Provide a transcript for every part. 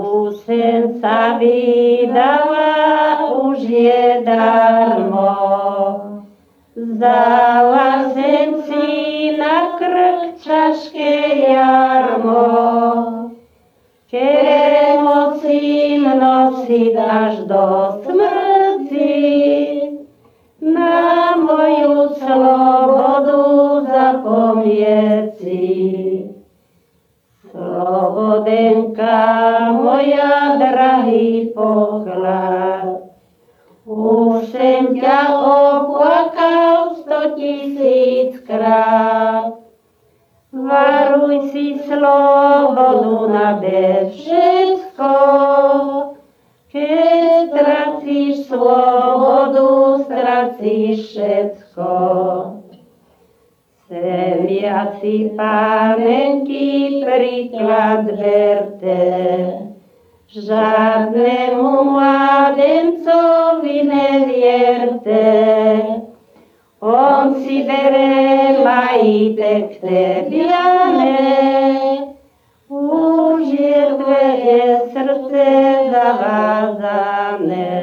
Už sen sa vydala, už je darmo. Zdala sem si na krk ťažké jarmo. Keď musím nosiť až do smrti, na moju slobodu zapomnieť si. Slobodenka moja, drahý poklad, už sem ťa oplakal 100 000 krát. Varuj si slobodu nade všetko, keď stracíš slobodu, stracíš všetko. Semiaci panenky príklad berte, žiadnemu mladencovi nevierte. On si bere majítek tebiane, už je tvoje srdce zavázané.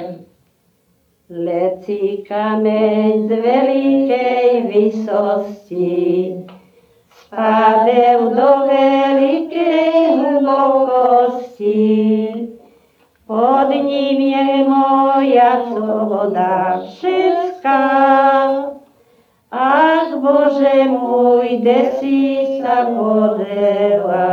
Lecí kameň z veľkej vysosti, spadev do veľkej hlbokosti. Pod ním je moja sloboda všetká. Ach Bože môj, kde si sa podela?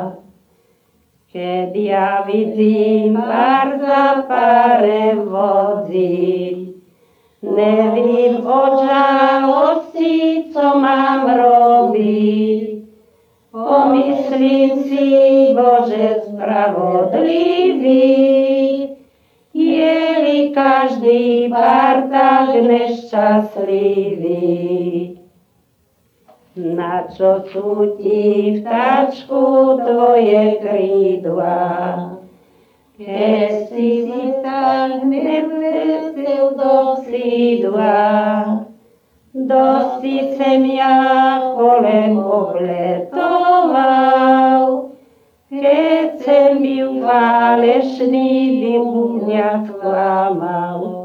Keď ja vidím pár za párem vodziť, nevím o žalosti, co mám robiť. Pomyslím si, Bože spravodlivý, je-li každý pár tak nešťastlivý. Na čo sú ti, vtáčku, tvoje krídla? Keď si tak nevlecel do sídla, dosti sem ja kolem obletoval, keď sem byl falešný, byl mňa sklamal.